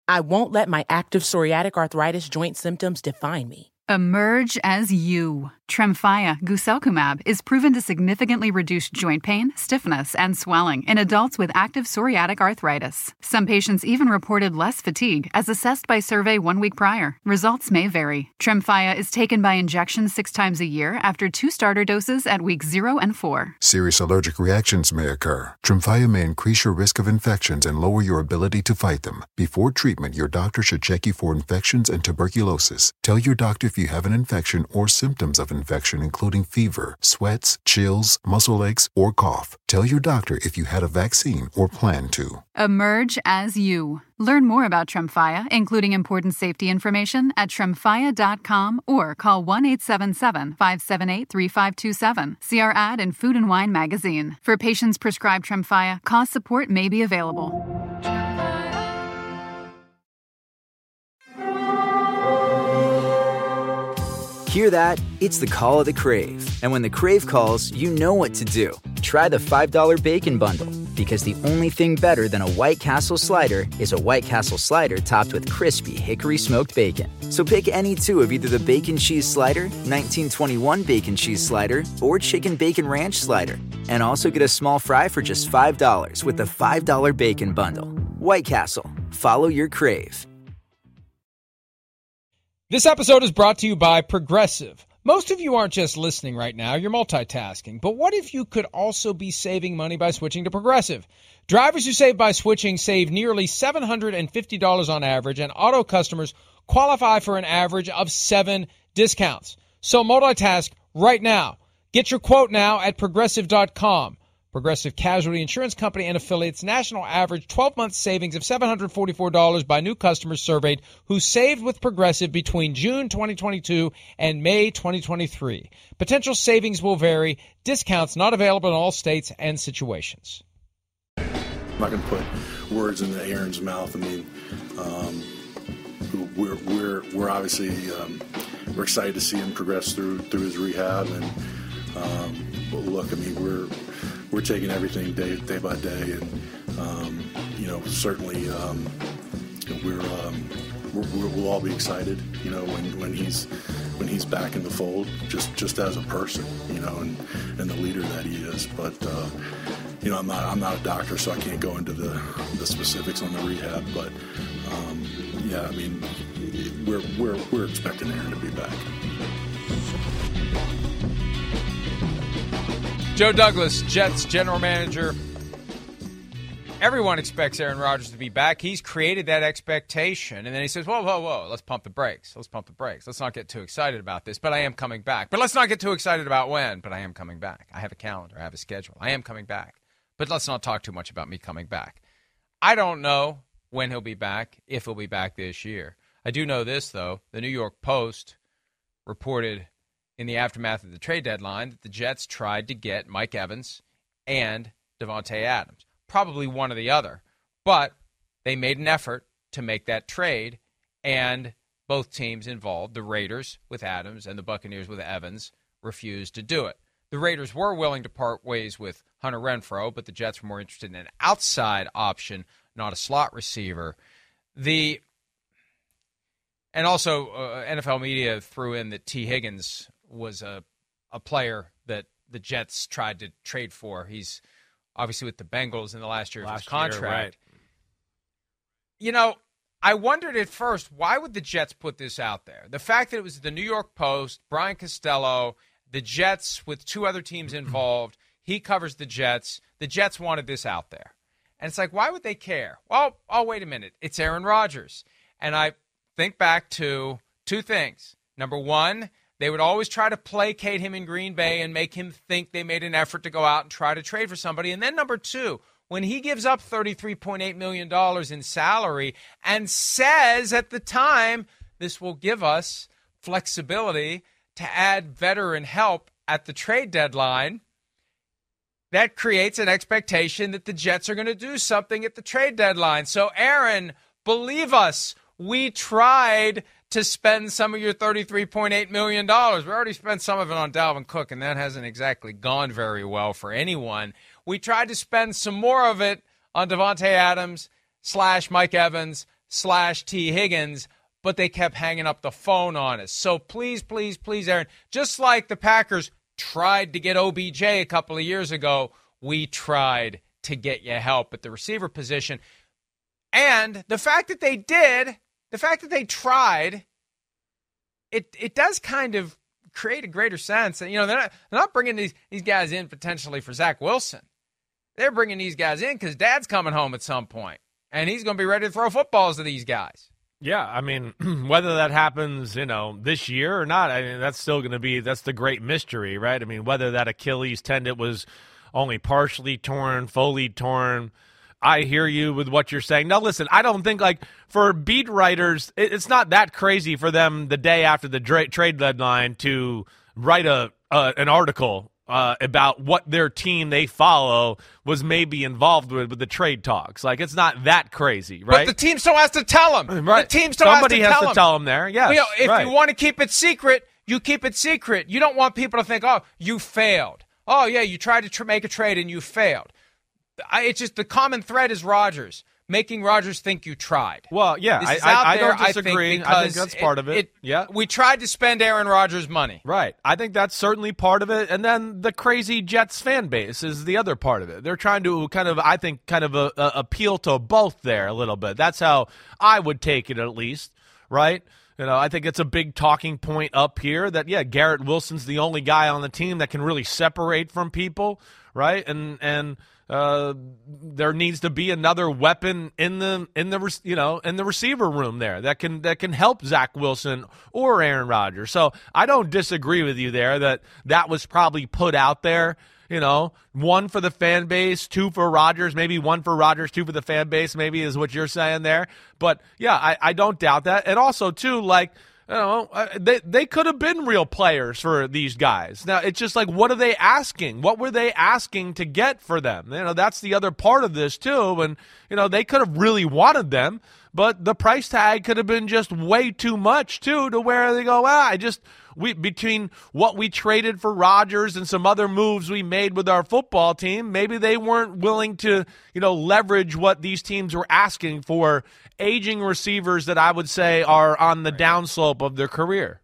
I won't let my active psoriatic arthritis joint symptoms define me. Emerge as you. Tremfya guselkumab is proven to significantly reduce joint pain, stiffness, and swelling in adults with active psoriatic arthritis. Some patients even reported less fatigue as assessed by survey 1 week prior. Results may vary. Tremfya is taken by injection 6 times a year after 2 starter doses at weeks 0 and 4. Serious allergic reactions may occur. Tremfya may increase your risk of infections and lower your ability to fight them. Before treatment, your doctor should check you for infections and tuberculosis. Tell your doctor if you have an infection or symptoms of infection, including fever, sweats, chills, muscle aches, or cough. Tell your doctor if you had a vaccine or plan to. Emerge as you. Learn more about Tremfya, including important safety information, at tremfya.com or call 1-877-578-3527. See our ad in Food and Wine magazine. For patients prescribed Tremfya, cost support may be available. Hear that? It's the call of the Crave. And when the Crave calls, you know what to do. Try the $5 Bacon Bundle, because the only thing better than a White Castle slider is a White Castle slider topped with crispy hickory smoked bacon. So pick any 2 of either the Bacon Cheese Slider, 1921 Bacon Cheese Slider, or Chicken Bacon Ranch Slider. And also get a small fry for just $5 with the $5 Bacon Bundle. White Castle. Follow your Crave. This episode is brought to you by Progressive. Most of you aren't just listening right now, you're multitasking. But what if you could also be saving money by switching to Progressive? Drivers who save by switching save nearly $750 on average, and auto customers qualify for an average of 7 discounts. So multitask right now. Get your quote now at Progressive.com. Progressive Casualty Insurance Company and affiliates, national average 12-month savings of $744 by new customers surveyed who saved with Progressive between June 2022 and May 2023. Potential savings will vary. Discounts not available in all states and situations. I'm not going to put words into Aaron's mouth. I mean, we're obviously we're excited to see him progress through his rehab, and look, I mean, we're taking everything day by day, and certainly we'll all be excited, when he's back in the fold, just as a person, and the leader that he is. But I'm not a doctor, so I can't go into the specifics on the rehab. But I mean, we're expecting Aaron to be back. Joe Douglas, Jets general manager. Everyone expects Aaron Rodgers to be back. He's created that expectation. And then he says, whoa, let's pump the brakes. Let's not get too excited about this, but I am coming back. But let's not get too excited about when, but I am coming back. I have a calendar. I have a schedule. I am coming back. But let's not talk too much about me coming back. I don't know when he'll be back, if he'll be back this year. I do know this, though. The New York Post reported in the aftermath of the trade deadline that the Jets tried to get Mike Evans and Davante Adams, probably one or the other. But they made an effort to make that trade, and both teams involved, the Raiders with Adams and the Buccaneers with Evans, refused to do it. The Raiders were willing to part ways with Hunter Renfrow, but the Jets were more interested in an outside option, not a slot receiver. And also NFL media threw in that T. Higgins was a player that the Jets tried to trade for. He's obviously with the Bengals in the last year of his contract. Right. I wondered at first, why would the Jets put this out there? The fact that it was the New York Post, Brian Costello, the Jets with 2 other teams involved, he covers the Jets. The Jets wanted this out there. And it's like, why would they care? Well, wait a minute. It's Aaron Rodgers. And I think back to 2 things. Number one, they would always try to placate him in Green Bay and make him think they made an effort to go out and try to trade for somebody. And then number 2, when he gives up $33.8 million in salary and says at the time, this will give us flexibility to add veteran help at the trade deadline, that creates an expectation that the Jets are going to do something at the trade deadline. So, Aaron, believe us, we tried to spend some of your $33.8 million. We already spent some of it on Dalvin Cook, and that hasn't exactly gone very well for anyone. We tried to spend some more of it on Davante Adams / Mike Evans T. Higgins, but they kept hanging up the phone on us. So please, please, please, Aaron, just like the Packers tried to get OBJ a couple of years ago, we tried to get you help at the receiver position. And the fact that they did, the fact that they tried, it does kind of create a greater sense. And, they're not bringing these guys in potentially for Zach Wilson. They're bringing these guys in because Dad's coming home at some point, and he's going to be ready to throw footballs to these guys. Yeah, I mean, whether that happens, this year or not, I mean, that's still going to be, that's the great mystery, right? I mean, whether that Achilles tendon was only partially torn, fully torn, I hear you with what you're saying. Now, listen, I don't think, for beat writers, it's not that crazy for them the day after the trade deadline to write an article about what their team they follow was maybe involved with the trade talks. It's not that crazy, right? But the team still has to tell them. Right. The team still Somebody has to tell them there, yes. If you want to keep it secret, you keep it secret. You don't want people to think, oh, you failed. Oh, yeah, you tried to make a trade and you failed. It's just the common thread is Rodgers. Making Rodgers think you tried. Well, yeah, I don't disagree. I think that's part of it. Yeah, we tried to spend Aaron Rodgers' money. Right. I think that's certainly part of it. And then the crazy Jets fan base is the other part of it. They're trying to kind of appeal to both there a little bit. That's how I would take it, at least. Right. I think it's a big talking point up here that, Garrett Wilson's the only guy on the team that can really separate from people. Right. And there needs to be another weapon in the receiver room there that can help Zach Wilson or Aaron Rodgers. So I don't disagree with you there that was probably put out there. One for the fan base, two for Rodgers, maybe one for Rodgers, two for the fan base, maybe is what you're saying there. But yeah, I don't doubt that. And also too, they could have been real players for these guys. Now, it's just what are they asking? What were they asking to get for them? That's the other part of this, too. And, they could have really wanted them, but the price tag could have been just way too much, too, to where they go, between what we traded for Rodgers and some other moves we made with our football team, maybe they weren't willing to, leverage what these teams were asking for aging receivers that I would say are on the downslope of their career.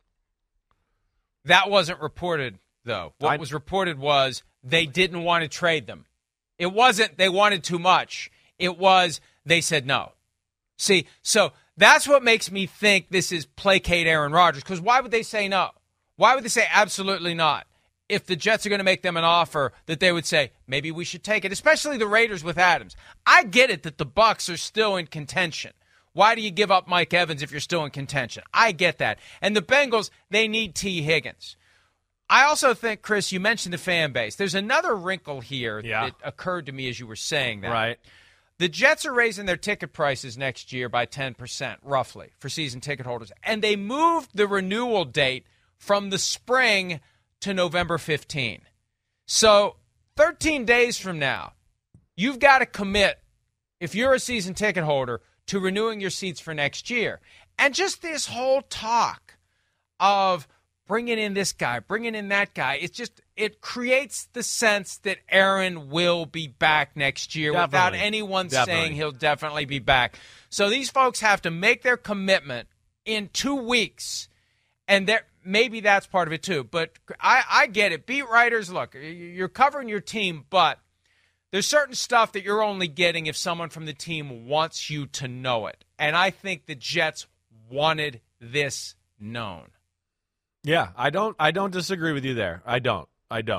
That wasn't reported, though. What was reported was they didn't want to trade them. It wasn't they wanted too much. It was they said no. See, so that's what makes me think this is placate Aaron Rodgers, because why would they say no? Why would they say absolutely not? If the Jets are going to make them an offer that they would say, maybe we should take it, especially the Raiders with Adams. I get it that the Bucs are still in contention. Why do you give up Mike Evans if you're still in contention? I get that. And the Bengals, they need T. Higgins. I also think, Chris, you mentioned the fan base. There's another wrinkle here that occurred to me as you were saying that. Right. The Jets are raising their ticket prices next year by 10%, roughly, for season ticket holders. And they moved the renewal date from the spring to November 15. So 13 days from now, you've got to commit, if you're a season ticket holder, to renewing your seats for next year. And just this whole talk of bringing in this guy, bringing in that guy, it creates the sense that Aaron will be back next year without anyone saying he'll definitely be back. So these folks have to make their commitment in 2 weeks, and maybe that's part of it too. But I get it. Beat writers, look, you're covering your team, but there's certain stuff that you're only getting if someone from the team wants you to know it. And I think the Jets wanted this known. Yeah, I don't disagree with you there. I don't.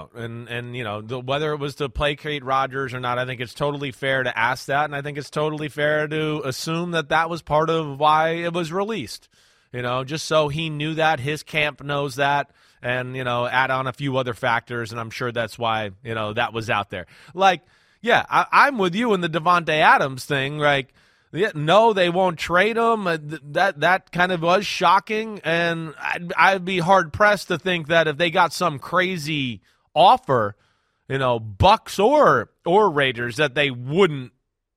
And whether it was to placate Rodgers or not, I think it's totally fair to ask that, and I think it's totally fair to assume that was part of why it was released. Just so he knew that, his camp knows that, and, add on a few other factors, and I'm sure that's why, that was out there. I'm with you in the Davante Adams thing, no, they won't trade him. That kind of was shocking, and I'd be hard-pressed to think that if they got some crazy offer, Bucs or Raiders, that they wouldn't,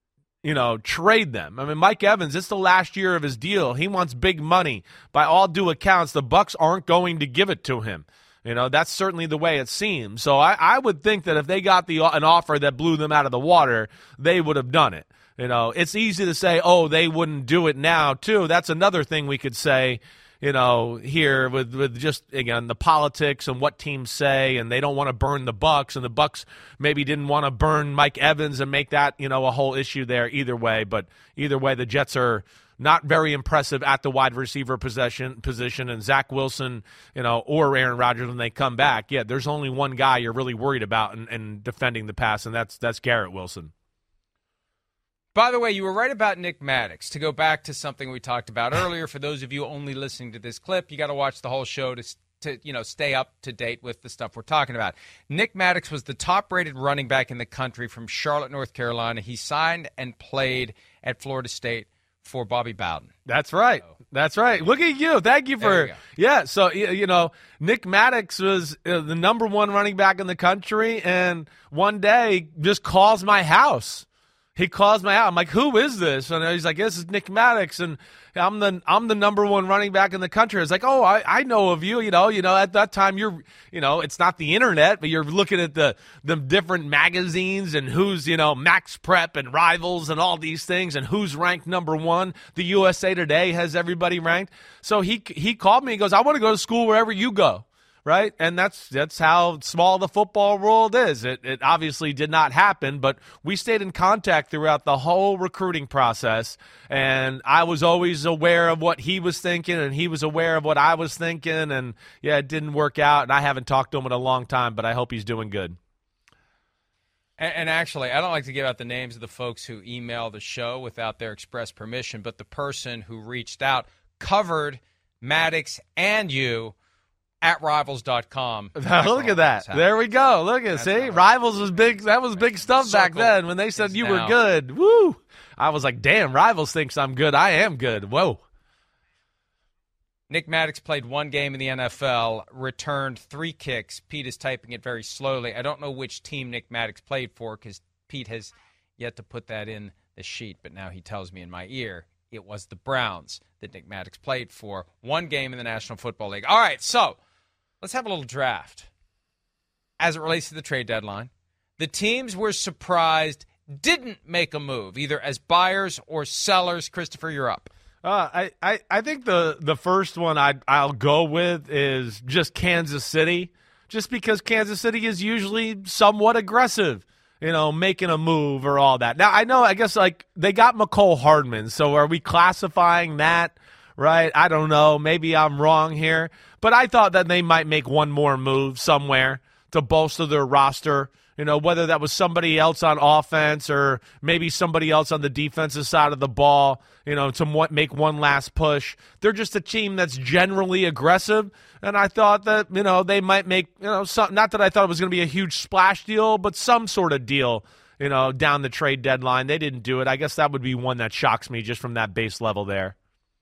trade them. I mean, Mike Evans, it's the last year of his deal. He wants big money. By all due accounts, the Bucs aren't going to give it to him. That's certainly the way it seems. So I would think that if they got an offer that blew them out of the water, they would have done it. It's easy to say, oh, they wouldn't do it now, too. That's another thing we could say, here with just, again, the politics and what teams say, and they don't want to burn the Bucs, and the Bucs maybe didn't want to burn Mike Evans and make that, a whole issue there either way. But either way, the Jets are not very impressive at the wide receiver position, and Zach Wilson, or Aaron Rodgers when they come back. Yeah, there's only one guy you're really worried about in defending the pass, and that's Garrett Wilson. By the way, you were right about Nick Maddox. To go back to something we talked about earlier, for those of you only listening to this clip, you got to watch the whole show to stay up to date with the stuff we're talking about. Nick Maddox was the top-rated running back in the country from Charlotte, North Carolina. He signed and played at Florida State for Bobby Bowden. That's right. That's right. Look at you. Thank you for – yeah, so, Nick Maddox was the number one running back in the country, and one day just calls my house. He calls me out. I'm like, who is this? And he's like, this is Nick Maddox, and I'm the number one running back in the country. It's like, oh, I know of you. At that time you're, it's not the internet, but you're looking at the different magazines and who's, Max Prep and Rivals and all these things, and who's ranked number one. The USA Today has everybody ranked. So he called me. He goes, I want to go to school wherever you go. Right, and that's how small the football world is. It obviously did not happen, but we stayed in contact throughout the whole recruiting process, and I was always aware of what he was thinking, and he was aware of what I was thinking, and yeah, it didn't work out, and I haven't talked to him in a long time, but I hope he's doing good. And actually, I don't like to give out the names of the folks who email the show without their express permission, but the person who reached out covered Maddox and you at Rivals.com. Look at that. There we go. Look at see? Rivals was big. That was big stuff back then when they said you were good. Woo! I was like, damn, Rivals thinks I'm good. I am good. Whoa. Nick Maddox played one game in the NFL, returned 3 kicks. Pete is typing it very slowly. I don't know which team Nick Maddox played for because Pete has yet to put that in the sheet, but now he tells me in my ear it was the Browns that Nick Maddox played for. One game in the National Football League. All right, so let's have a little draft as it relates to the trade deadline. The teams we're surprised didn't make a move, either as buyers or sellers. Christopher, you're up. I think the first one I'll go with is just Kansas City, just because Kansas City is usually somewhat aggressive, making a move or all that. Now, I guess they got McCole Hardman, so are we classifying that? Right? I don't know. Maybe I'm wrong here. But I thought that they might make one more move somewhere to bolster their roster, whether that was somebody else on offense or maybe somebody else on the defensive side of the ball, to make one last push. They're just a team that's generally aggressive, and I thought that, they might make, not that I thought it was going to be a huge splash deal, but some sort of deal, down the trade deadline. They didn't do it. I guess that would be one that shocks me just from that base level there.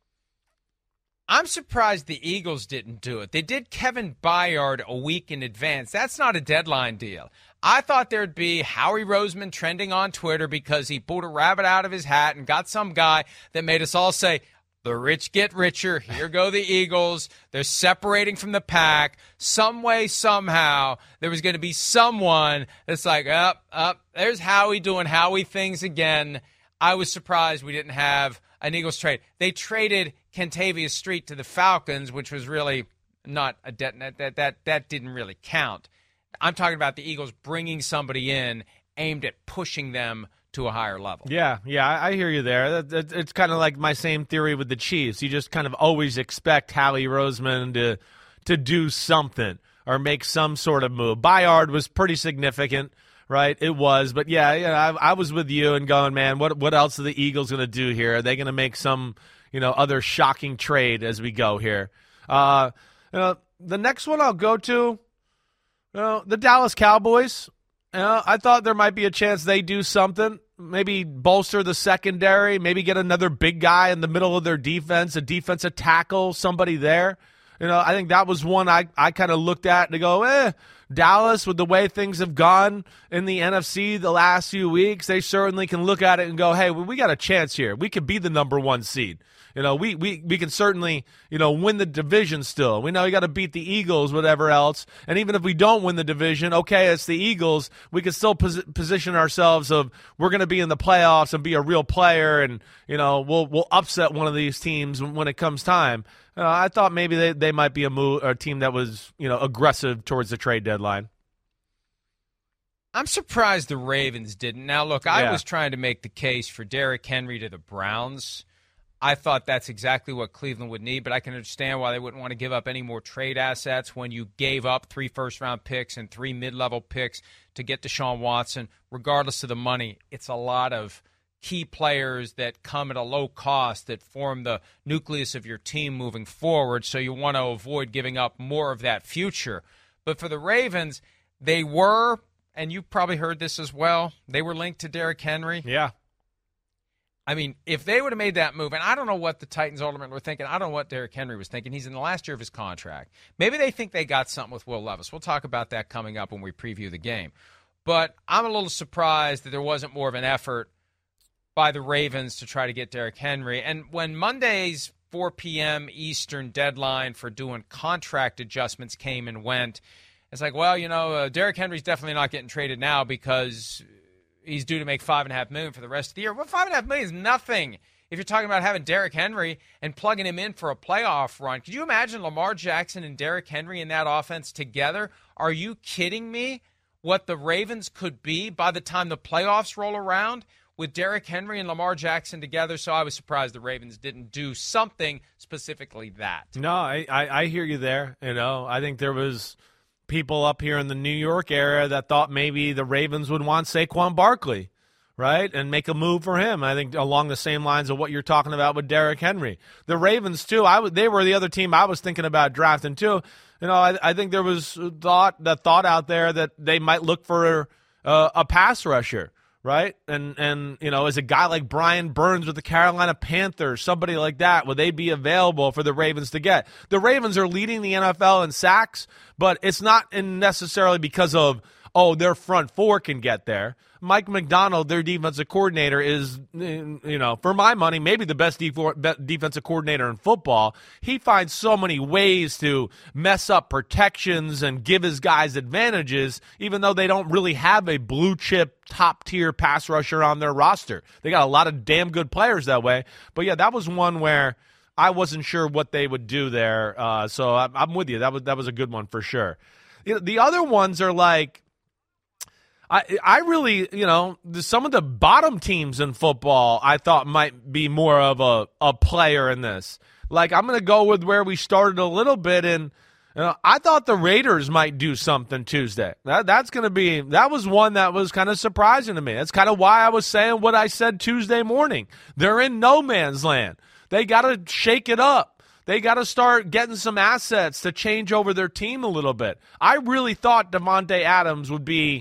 I'm surprised the Eagles didn't do it. They did Kevin Byard a week in advance. That's not a deadline deal. I thought there'd be Howie Roseman trending on Twitter because he pulled a rabbit out of his hat and got some guy that made us all say, the rich get richer. Here go the Eagles. They're separating from the pack. Some way, somehow, there was going to be someone that's like, there's Howie doing Howie things again. I was surprised we didn't have an Eagles trade. They traded Kentavious Street to the Falcons, which was really not a that didn't really count. I'm talking about the Eagles bringing somebody in aimed at pushing them to a higher level. Yeah, I hear you there. It's kind of like my same theory with the Chiefs. You just kind of always expect Howie Roseman to do something or make some sort of move. Byard was pretty significant. Right, it was, but I was with you and going, man, what else are the Eagles going to do here? Are they going to make some, other shocking trade as we go here? The next one I'll go to, the Dallas Cowboys. I thought there might be a chance they do something, maybe bolster the secondary, maybe get another big guy in the middle of their defense, a defensive tackle, somebody there. I think that was one I kind of looked at to go, Dallas, with the way things have gone in the NFC the last few weeks, they certainly can look at it and go, hey, we got a chance here. We could be the number 1 seed. we can certainly, win the division still. We know you got to beat the Eagles, whatever else. And even if we don't win the division, okay, it's the Eagles. We can still position ourselves of we're going to be in the playoffs and be a real player, and we'll upset one of these teams when it comes time. I thought maybe they might be a team that was aggressive towards the trade deadline. I'm surprised the Ravens didn't. Now, look, I was trying to make the case for Derrick Henry to the Browns. I thought that's exactly what Cleveland would need, but I can understand why they wouldn't want to give up any more trade assets when you gave up 3 first-round picks and 3 mid-level picks to get Deshaun Watson. Regardless of the money, it's a lot of key players that come at a low cost that form the nucleus of your team moving forward, so you want to avoid giving up more of that future. But for the Ravens, they were, and you probably heard this as well, they were linked to Derrick Henry. Yeah. I mean, if they would have made that move, and I don't know what the Titans ultimately were thinking. I don't know what Derrick Henry was thinking. He's in the last year of his contract. Maybe they think they got something with Will Levis. We'll talk about that coming up when we preview the game. But I'm a little surprised that there wasn't more of an effort by the Ravens to try to get Derrick Henry. And when Monday's 4 p.m. Eastern deadline for doing contract adjustments came and went, it's like, well, Derrick Henry's definitely not getting traded now because he's due to make $5.5 million for the rest of the year. Well, $5.5 million is nothing if you're talking about having Derrick Henry and plugging him in for a playoff run. Could you imagine Lamar Jackson and Derrick Henry in that offense together? Are you kidding me? What the Ravens could be by the time the playoffs roll around with Derrick Henry and Lamar Jackson together. So I was surprised the Ravens didn't do something specifically that. No, I hear you there. I think there was people up here in the New York area that thought maybe the Ravens would want Saquon Barkley, right, and make a move for him. I think along the same lines of what you're talking about with Derrick Henry. The Ravens, too, they were the other team I was thinking about drafting, too. I think there was thought out there that they might look for a pass rusher, right? And as a guy like Brian Burns with the Carolina Panthers, somebody like that, would they be available for the Ravens to get? The Ravens are leading the NFL in sacks, but it's not necessarily because of, their front four can get there. Mike McDonald, their defensive coordinator, is, for my money, maybe the best defensive coordinator in football. He finds so many ways to mess up protections and give his guys advantages, even though they don't really have a blue-chip, top-tier pass rusher on their roster. They got a lot of damn good players that way. But, yeah, that was one where I wasn't sure what they would do there. So I'm with you. That was a good one for sure. The other ones are like, I really, some of the bottom teams in football I thought might be more of a player in this. Like, I'm going to go with where we started a little bit, and I thought the Raiders might do something Tuesday. That was one that was kind of surprising to me. That's kind of why I was saying what I said Tuesday morning. They're in no man's land. They got to shake it up. They got to start getting some assets to change over their team a little bit. I really thought Davante Adams would be,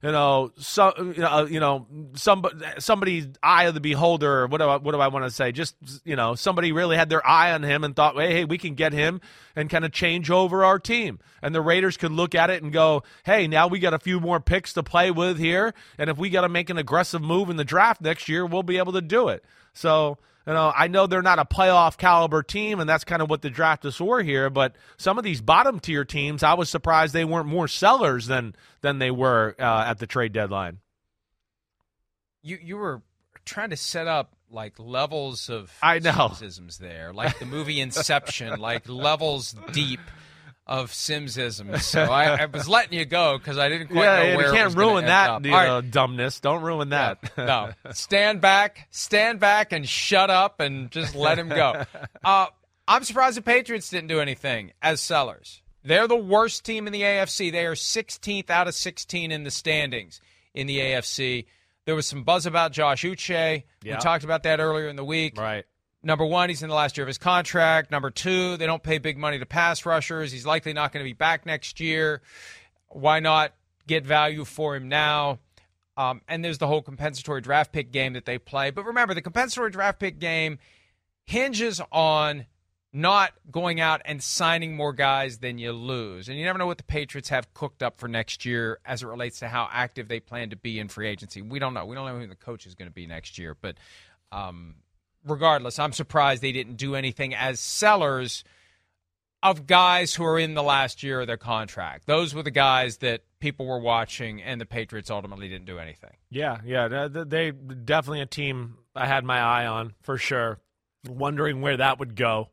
somebody's eye of the beholder, or what do I want to say? Just, somebody really had their eye on him and thought, hey, we can get him and kind of change over our team. And the Raiders could look at it and go, hey, now we got a few more picks to play with here, and if we got to make an aggressive move in the draft next year, we'll be able to do it. So, I know they're not a playoff caliber team, and that's kind of what the draft is for here, but some of these bottom tier teams, I was surprised they weren't more sellers than they were at the trade deadline. You were trying to set up like levels of cynicisms there, like the movie Inception, like levels deep of Simsism. So I was letting you go because I didn't quite know where you can't ruin that right. Dumbness. Don't ruin that. No. Stand back and shut up and just let him go. I'm surprised the Patriots didn't do anything as sellers. They're the worst team in the AFC. They are 16th out of 16 in the standings in the AFC. There was some buzz about Josh Uche. We talked about that earlier in the week. Right. Number one, he's in the last year of his contract. Number two, they don't pay big money to pass rushers. He's likely not going to be back next year. Why not get value for him now? And there's the whole compensatory draft pick game that they play. But remember, the compensatory draft pick game hinges on not going out and signing more guys than you lose. And you never know what the Patriots have cooked up for next year as it relates to how active they plan to be in free agency. We don't know. We don't know who the coach is going to be next year. But regardless, I'm surprised they didn't do anything as sellers of guys who are in the last year of their contract. Those were the guys that people were watching, and the Patriots ultimately didn't do anything. Yeah, they definitely a team I had my eye on for sure, wondering where that would go.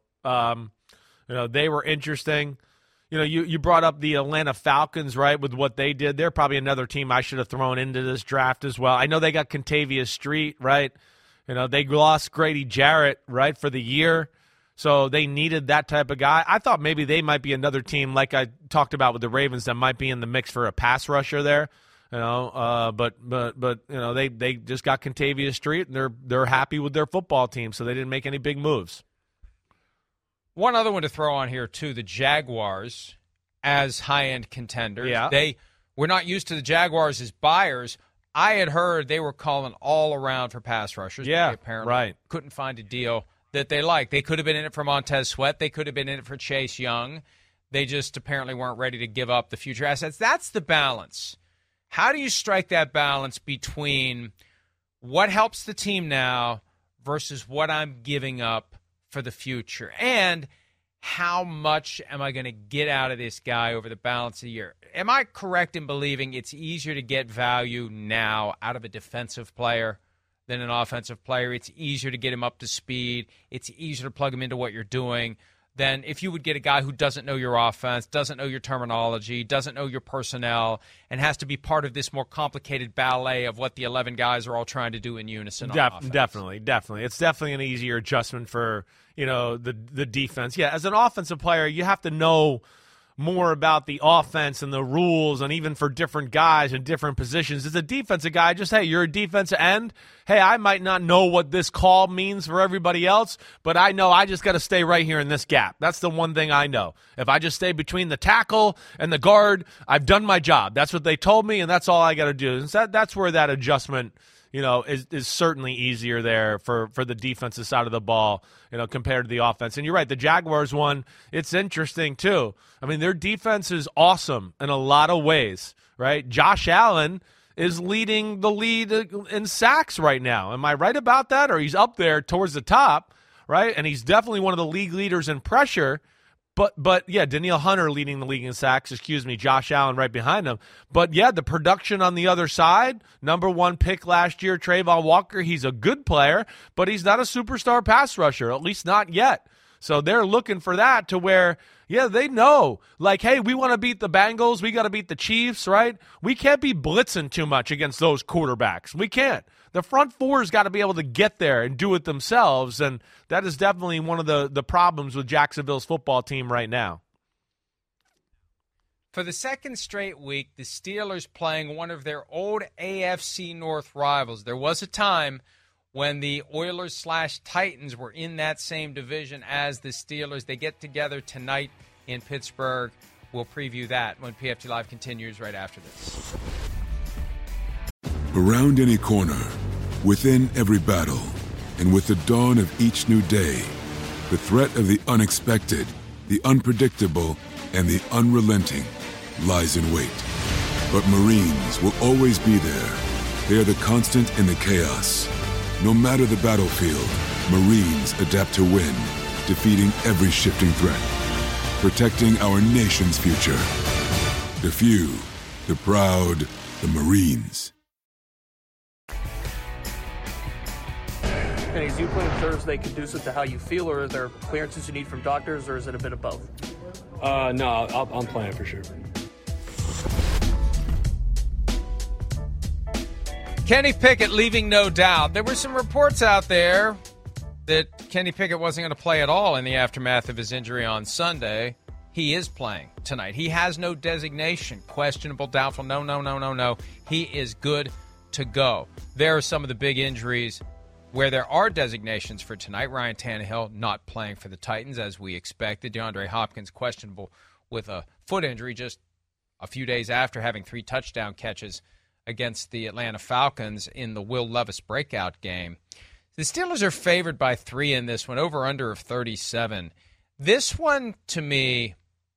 They were interesting. You brought up the Atlanta Falcons, right, with what they did. They're probably another team I should have thrown into this draft as well. I know they got Contavious Street, right? They lost Grady Jarrett, right, for the year. So they needed that type of guy. I thought maybe they might be another team, like I talked about with the Ravens, that might be in the mix for a pass rusher there. But they just got Contavious Street, and they're happy with their football team, so they didn't make any big moves. One other one to throw on here too: the Jaguars as high-end contenders. Yeah. We're not used to the Jaguars as buyers. I had heard they were calling all around for pass rushers. Yeah, they apparently right. Couldn't find a deal that they liked. They could have been in it for Montez Sweat. They could have been in it for Chase Young. They just apparently weren't ready to give up the future assets. That's the balance. How do you strike that balance between what helps the team now versus what I'm giving up for the future? And how much am I going to get out of this guy over the balance of the year? Am I correct in believing it's easier to get value now out of a defensive player than an offensive player? It's easier to get him up to speed. It's easier to plug him into what you're doing than if you would get a guy who doesn't know your offense, doesn't know your terminology, doesn't know your personnel, and has to be part of this more complicated ballet of what the 11 guys are all trying to do in unison on offense. Definitely. It's definitely an easier adjustment for, the defense. Yeah, as an offensive player, you have to know more about the offense and the rules, and even for different guys in different positions. As a defensive guy, just, hey, you're a defensive end. Hey, I might not know what this call means for everybody else, but I know I just got to stay right here in this gap. That's the one thing I know. If I just stay between the tackle and the guard, I've done my job. That's what they told me, and that's all I got to do. And that's where that adjustment is certainly easier there for the defensive side of the ball, compared to the offense. And you're right, the Jaguars one, it's interesting too. I mean, their defense is awesome in a lot of ways, right? Josh Allen is leading the lead in sacks right now. Am I right about that? Or he's up there towards the top, right? And he's definitely one of the league leaders in pressure. But yeah, Danielle Hunter leading the league in sacks, Josh Allen right behind him. But yeah, the production on the other side, number 1 pick last year, Trayvon Walker, he's a good player, but he's not a superstar pass rusher, at least not yet. So they're looking for that to where, yeah, they know, like, hey, we want to beat the Bengals, we got to beat the Chiefs, right? We can't be blitzing too much against those quarterbacks. We can't. The front four's got to be able to get there and do it themselves, and that is definitely one of the problems with Jacksonville's football team right now. For the second straight week, the Steelers playing one of their old AFC North rivals. There was a time when the Oilers/Titans were in that same division as the Steelers. They get together tonight in Pittsburgh. We'll preview that when PFT Live continues right after this. Around any corner, within every battle, and with the dawn of each new day, the threat of the unexpected, the unpredictable, and the unrelenting lies in wait. But Marines will always be there. They are the constant in the chaos. No matter the battlefield, Marines adapt to win, defeating every shifting threat, protecting our nation's future. The few, the proud, the Marines. And is you playing Thursday conducive to how you feel, or are there clearances you need from doctors, or is it a bit of both? No, I'm playing for sure. Kenny Pickett leaving no doubt. There were some reports out there that Kenny Pickett wasn't going to play at all in the aftermath of his injury on Sunday. He is playing tonight. He has no designation. Questionable, doubtful, no. He is good to go. There are some of the big injuries where there are designations for tonight. Ryan Tannehill not playing for the Titans as we expected. DeAndre Hopkins questionable with a foot injury just a few days after having 3 touchdown catches against the Atlanta Falcons in the Will Levis breakout game. The Steelers are favored by 3 in this one, over-under of 37. This one, to me,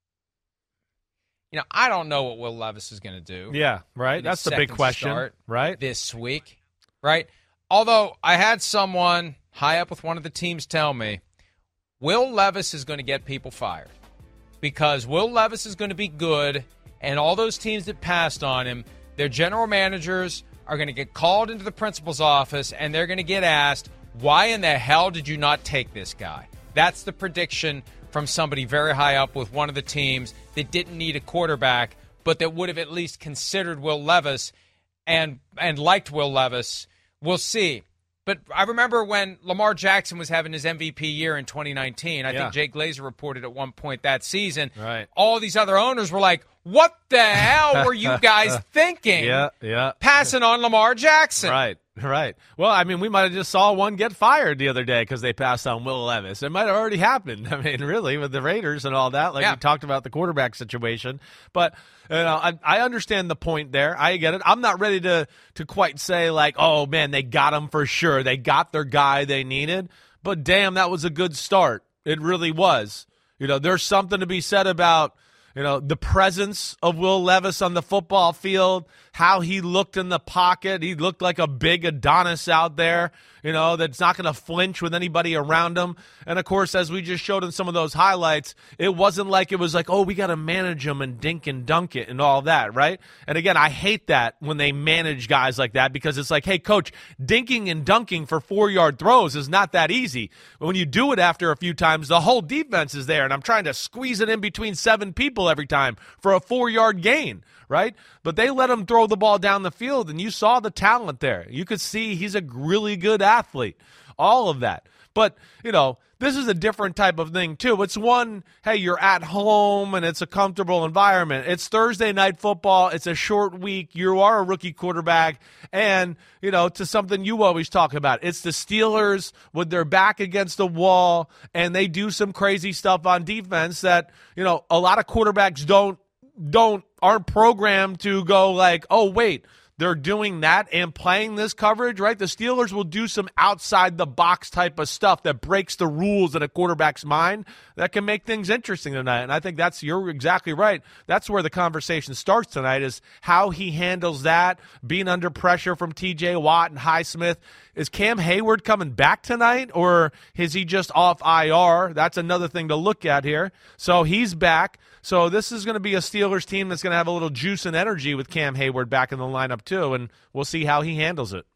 I don't know what Will Levis is going to do. Yeah, right. That's the big question, right? This week, right? Although I had someone, high up with one of the teams tell me Will Levis is going to get people fired because Will Levis is going to be good, and all those teams that passed on him, their general managers are going to get called into the principal's office, and they're going to get asked, why in the hell did you not take this guy? That's the prediction from somebody very high up with one of the teams that didn't need a quarterback, but that would have at least considered Will Levis and liked Will Levis. We'll see. But I remember when Lamar Jackson was having his MVP year in 2019. I think Jay Glazer reported at one point that season. Right. All these other owners were like, what the hell were you guys thinking? Yeah. Passing on Lamar Jackson. Right. Well, I mean, we might have just saw one get fired the other day because they passed on Will Levis. It might have already happened. I mean, really, with the Raiders and all that. We talked about the quarterback situation. But, I understand the point there. I get it. I'm not ready to quite say, oh, man, they got him for sure. They got their guy they needed. But, damn, that was a good start. It really was. There's something to be said about the presence of Will Levis on the football field, how he looked in the pocket. He looked like a big Adonis out there, that's not going to flinch with anybody around him. And, of course, as we just showed in some of those highlights, it wasn't like it was like, oh, we got to manage him and dink and dunk it and all that, right? And, again, I hate that when they manage guys like that because it's like, hey, coach, dinking and dunking for 4-yard throws is not that easy. But when you do it after a few times, the whole defense is there, and I'm trying to squeeze it in between 7 people every time for a 4-yard gain, right? But they let him throw the ball down the field, and you saw the talent there. You could see he's a really good athlete, all of that. But, this is a different type of thing, too. It's one, hey, you're at home, and it's a comfortable environment. It's Thursday night football. It's a short week. You are a rookie quarterback. And, to something you always talk about, it's the Steelers with their back against the wall, and they do some crazy stuff on defense that, a lot of quarterbacks aren't programmed to go like, oh, wait, they're doing that and playing this coverage, right? The Steelers will do some outside-the-box type of stuff that breaks the rules in a quarterback's mind that can make things interesting tonight. And I think you're exactly right. That's where the conversation starts tonight is how he handles that, being under pressure from T.J. Watt and Highsmith. Is Cam Hayward coming back tonight, or is he just off IR? That's another thing to look at here. So he's back. So this is going to be a Steelers team that's going to have a little juice and energy with Cam Hayward back in the lineup too, and we'll see how he handles it.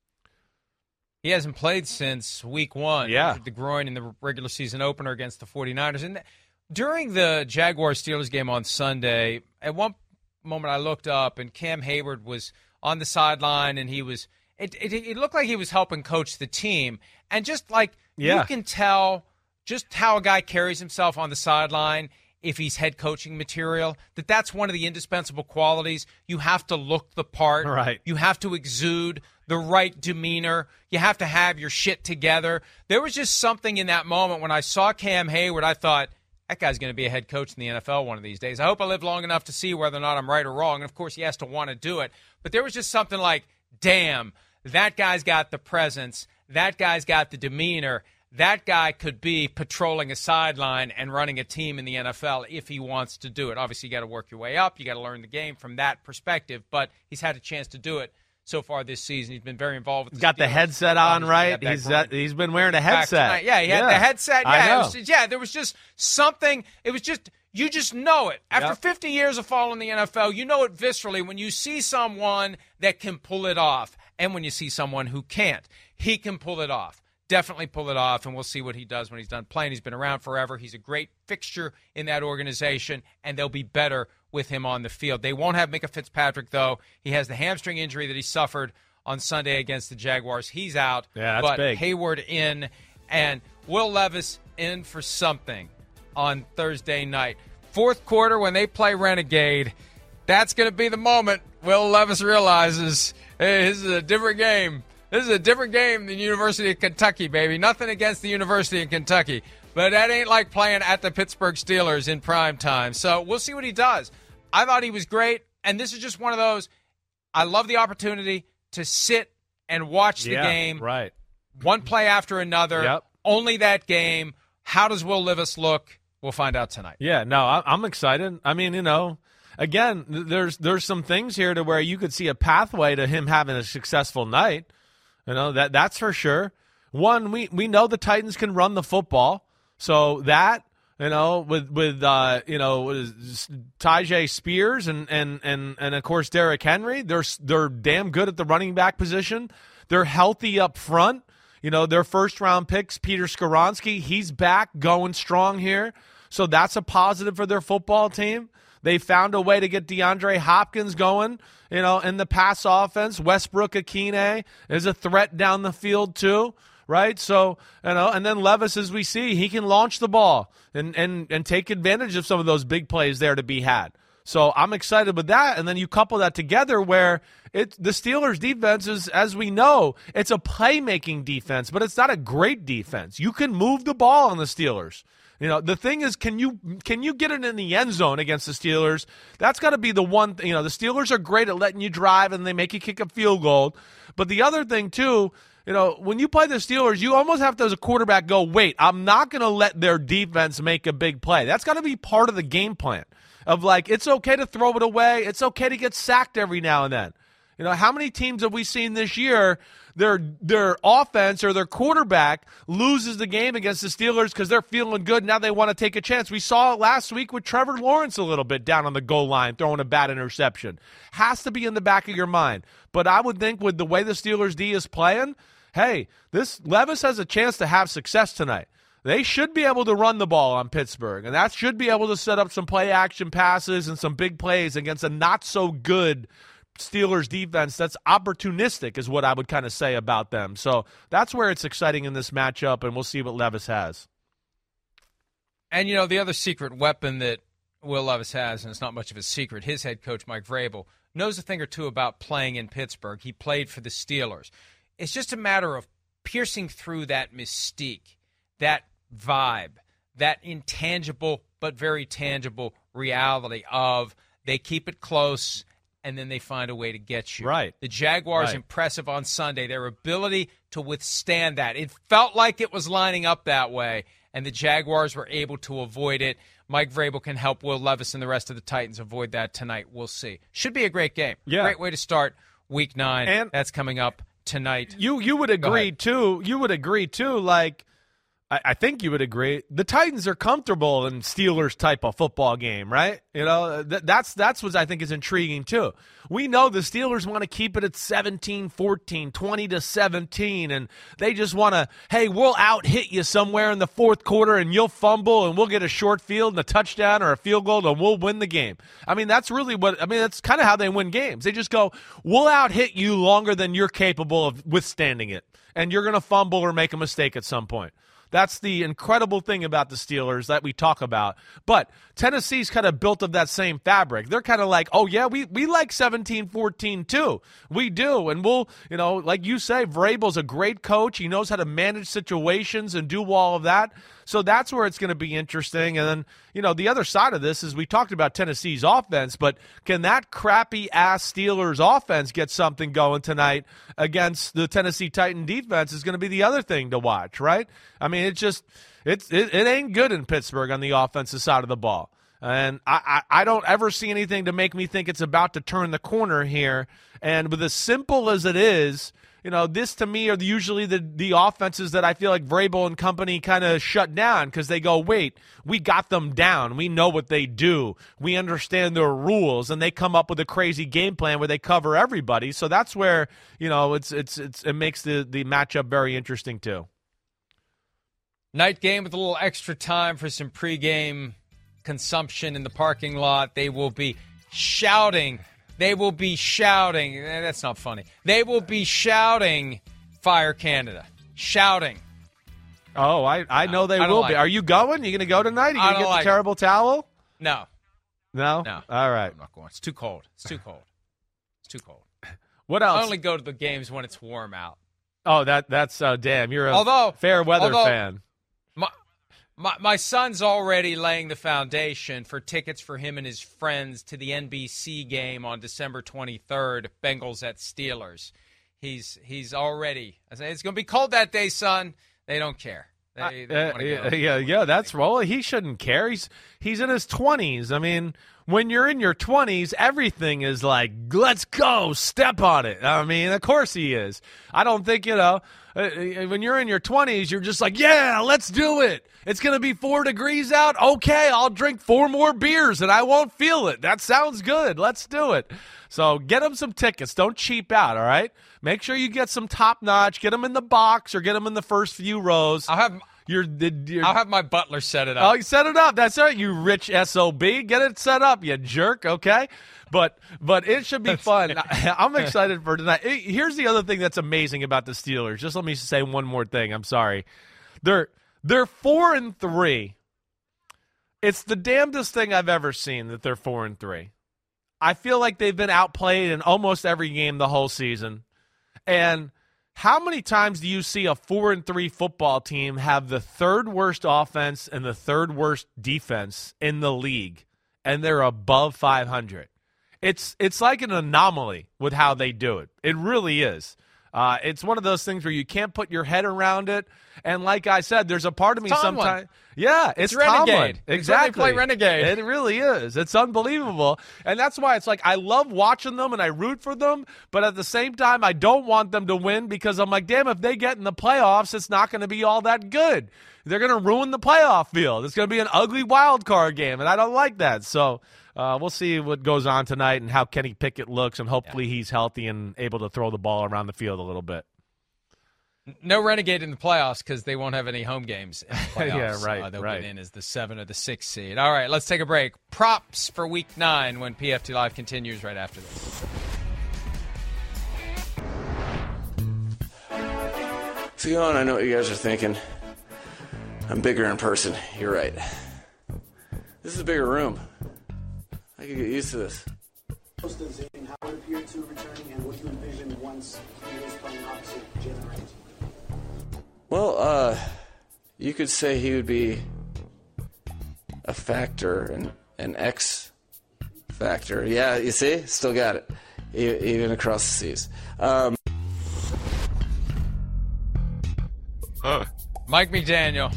He hasn't played since week 1. Yeah. The groin in the regular season opener against the 49ers. And during the Jaguars-Steelers game on Sunday, at one moment I looked up, and Cam Hayward was on the sideline, and he was it looked like he was helping coach the team. And just you can tell just how a guy carries himself on the sideline if he's head coaching material, that's one of the indispensable qualities. You have to look the part. Right. You have to exude the right demeanor. You have to have your shit together. There was just something in that moment when I saw Cam Hayward, I thought, that guy's going to be a head coach in the NFL one of these days. I hope I live long enough to see whether or not I'm right or wrong. And, of course, he has to want to do it. But there was just something like, damn, that guy's got the presence. That guy's got the demeanor. That guy could be patrolling a sideline and running a team in the NFL if he wants to do it. Obviously, you got to work your way up. You got to learn the game from that perspective. But he's had a chance to do it so far this season. He's been very involved with the Got the headset on, right? He's been wearing a headset. Yeah, he had the headset. Yeah, I know. There was just something. It was just, you just know it. After 50 years of following the NFL, you know it viscerally when you see someone that can pull it off and when you see someone who can't. He can pull it off. Definitely pull it off, and we'll see what he does when he's done playing. He's been around forever. He's a great fixture in that organization, and they'll be better with him on the field. They won't have Minka Fitzpatrick, though. He has the hamstring injury that he suffered on Sunday against the Jaguars. He's out. Yeah, that's big. Hayward in, and Will Levis in for something on Thursday night. Fourth quarter, when they play Renegade, that's going to be the moment Will Levis realizes, hey, this is a different game. This is a different game than University of Kentucky, baby. Nothing against the University of Kentucky. But that ain't like playing at the Pittsburgh Steelers in prime time. So we'll see what he does. I thought he was great. And this is just one of those, I love the opportunity to sit and watch the game. Right. One play after another. Yep. Only that game. How does Will Levis look? We'll find out tonight. Yeah, no, I'm excited. I mean, again, there's some things here to where you could see a pathway to him having a successful night. That's for sure. one, we know the Titans can run the football, so that, with Tyjae Spears and of course Derrick Henry, they're damn good at the running back position. They're healthy up front. Their first-round picks, Peter Skoronski, he's back, going strong here. So that's a positive for their football team. They found a way to get DeAndre Hopkins going, in the pass offense. Westbrook-Ikhine is a threat down the field too, right? So, and then Levis, as we see, he can launch the ball and take advantage of some of those big plays there to be had. So I'm excited with that. And then you couple that together where the Steelers' defense is, as we know, it's a playmaking defense, but it's not a great defense. You can move the ball on the Steelers. The thing is, can you get it in the end zone against the Steelers? That's got to be the one thing. The Steelers are great at letting you drive and they make you kick a field goal. But the other thing, too, when you play the Steelers, you almost have to, as a quarterback, go, wait, I'm not going to let their defense make a big play. That's got to be part of the game plan. Of it's okay to throw it away. It's okay to get sacked every now and then. How many teams have we seen this year, their offense or their quarterback loses the game against the Steelers because they're feeling good. Now they want to take a chance. We saw it last week with Trevor Lawrence a little bit down on the goal line, throwing a bad interception. Has to be in the back of your mind. But I would think with the way the Steelers D is playing, hey, this Levis has a chance to have success tonight. They should be able to run the ball on Pittsburgh, and that should be able to set up some play-action passes and some big plays against a not-so-good Steelers defense that's opportunistic is what I would kind of say about them. So that's where it's exciting in this matchup, and we'll see what Levis has. And, the other secret weapon that Will Levis has, and it's not much of a secret, his head coach, Mike Vrabel, knows a thing or two about playing in Pittsburgh. He played for the Steelers. It's just a matter of piercing through that mystique, that vibe, that intangible but very tangible reality of they keep it close and then they find a way to get you. Right. The Jaguars, impressive on Sunday. Their ability to withstand that. It felt like it was lining up that way, and the Jaguars were able to avoid it. Mike Vrabel can help Will Levis and the rest of the Titans avoid that tonight. We'll see. Should be a great game. Yeah. Great way to start Week 9. And that's coming up tonight. You would agree, too. You would agree, too, I think you would agree. The Titans are comfortable in Steelers type of football game, right? That's what I think is intriguing too. We know the Steelers want to keep it at 17-14, 20-17, and they just want to, hey, we'll out-hit you somewhere in the fourth quarter and you'll fumble and we'll get a short field and a touchdown or a field goal and we'll win the game. That's kind of how they win games. They just go, we'll out-hit you longer than you're capable of withstanding it, and you're going to fumble or make a mistake at some point. That's the incredible thing about the Steelers that we talk about. But Tennessee's kind of built of that same fabric. They're kind of like, oh, yeah, we like 17-14 too. We do. And we'll, like you say, Vrabel's a great coach. He knows how to manage situations and do all of that. So that's where it's going to be interesting. And then, the other side of this is we talked about Tennessee's offense, but can that crappy-ass Steelers offense get something going tonight against the Tennessee Titan defense is going to be the other thing to watch, right? It ain't good in Pittsburgh on the offensive side of the ball. And I don't ever see anything to make me think it's about to turn the corner here. And with as simple as it is, this to me are usually the offenses that I feel like Vrabel and company kind of shut down because they go, wait, we got them down. We know what they do. We understand their rules, and they come up with a crazy game plan where they cover everybody. So that's where, it makes the matchup very interesting too. Night game with a little extra time for some pregame consumption in the parking lot. They will be shouting. That's not funny. They will be shouting Fire Canada. Shouting. Oh, I know they will be. Are you going? You going to go tonight? Are you going to get the terrible towel? No. No? No. All right. I'm not going. It's too cold. What else? I only go to the games when it's warm out. Oh, that's damn. You're a fair weather fan. My son's already laying the foundation for tickets for him and his friends to the NBC game on December 23rd, Bengals at Steelers. He's already. I say it's going to be cold that day, son. They don't care. They That's well. He shouldn't care. He's in his 20s. when you're in your 20s, everything is like, let's go, step on it. I mean, of course he is. I don't think, when you're in your 20s, you're just like, yeah, let's do it. It's going to be 4 degrees out. Okay, I'll drink 4 more beers and I won't feel it. That sounds good. Let's do it. So get them some tickets. Don't cheap out, all right? Make sure you get some top-notch. Get them in the box or get them in the first few rows. I'll have my butler set it up. Oh, you set it up. That's right, you rich SOB. Get it set up, you jerk, okay? But it should be fun. I'm excited for tonight. Here's the other thing that's amazing about the Steelers. Just let me say one more thing. I'm sorry. They're 4-3. It's the damnedest thing I've ever seen that they're 4-3. I feel like they've been outplayed in almost every game the whole season. And how many times do you see a 4-3 football team have the 3rd worst offense and the 3rd worst defense in the league, and they're above 500? It's like an anomaly with how they do it. It really is. It's one of those things where you can't put your head around it. And like I said, there's a part of me sometimes. Yeah, it's Renegade. Tomlin. Exactly. It's when they play Renegade. It really is. It's unbelievable. And that's why it's like I love watching them and I root for them. But at the same time, I don't want them to win because I'm like, damn, if they get in the playoffs, it's not going to be all that good. They're going to ruin the playoff field. It's going to be an ugly wild card game. And I don't like that. So we'll see what goes on tonight and how Kenny Pickett looks. And hopefully he's healthy and able to throw the ball around the field a little bit. No Renegade in the playoffs because they won't have any home games in the playoffs. Yeah, right. They'll get in as the 7 or the 6 seed. All right, let's take a break. Props for Week 9 when PFT Live continues right after this. Theon, I know what you guys are thinking. I'm bigger in person. You're right. This is a bigger room. I could get used to this. How it appeared to returning and what you envision once he is playing opposite Jalen Ramsey? Well, you could say he would be a factor, an X factor. Yeah, you see? Still got it. Even across the seas. Mike McDaniel,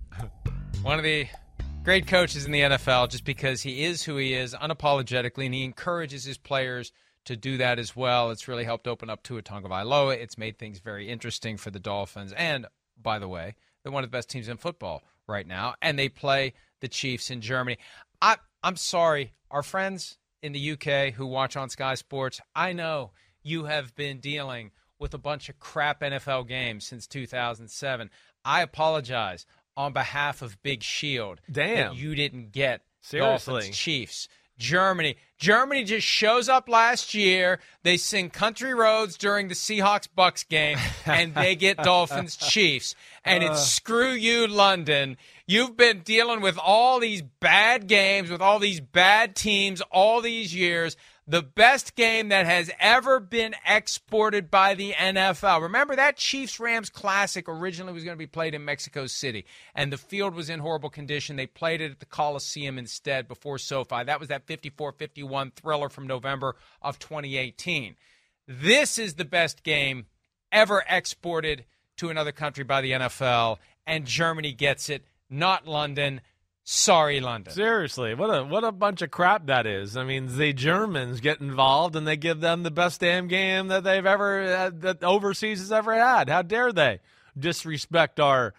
one of the great coaches in the NFL, just because he is who he is unapologetically, and he encourages his players to do that as well. It's really helped open up Tua Tagovailoa. It's made things very interesting for the Dolphins. And, by the way, they're one of the best teams in football right now, and they play the Chiefs in Germany. I'm sorry, our friends in the UK who watch on Sky Sports, I know you have been dealing with a bunch of crap NFL games since 2007. I apologize on behalf of Big Shield that you didn't get Dolphins Chiefs. Germany just shows up last year. They sing Country Roads during the Seahawks-Bucks game, and they get Dolphins Chiefs. And it's screw you, London. You've been dealing with all these bad games, with all these bad teams all these years. The best game that has ever been exported by the NFL. Remember, that Chiefs-Rams Classic originally was going to be played in Mexico City, and the field was in horrible condition. They played it at the Coliseum instead before SoFi. That was that 54-51 thriller from November of 2018. This is the best game ever exported to another country by the NFL, and Germany gets it, not London. Sorry, London. Seriously, what a bunch of crap that is. I mean, the Germans get involved and they give them the best damn game that they've ever that overseas has ever had. How dare they disrespect our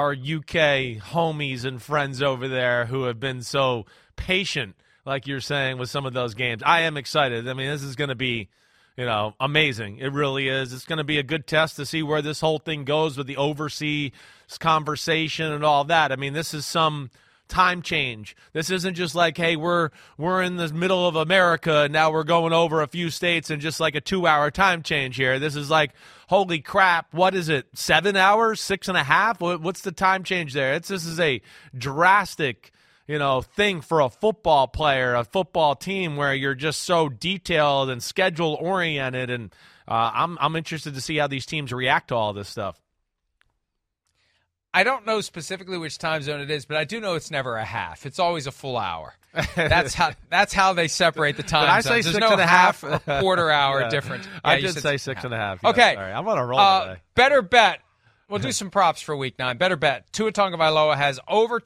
UK homies and friends over there who have been so patient, like you're saying, with some of those games. I am excited. I mean, this is going to be, amazing. It really is. It's going to be a good test to see where this whole thing goes with the overseas conversation and all that. I mean, this is some time change. This isn't just like, hey, we're in the middle of America and now we're going over a few states and just like a 2-hour time change here. This is like, holy crap, what is it, 7 hours, 6.5? What's the time change there? This is a drastic, thing for a football player, a football team where you're just so detailed and schedule oriented. And I'm interested to see how these teams react to all this stuff. I don't know specifically which time zone it is, but I do know it's never a half. It's always a full hour. That's how they separate the time zones. There's no half or quarter hour difference. I did say 6.5. Okay. Sorry, I'm on a roll today. Better bet We'll do some props for Week 9. Better bet. Tua Tagovailoa has over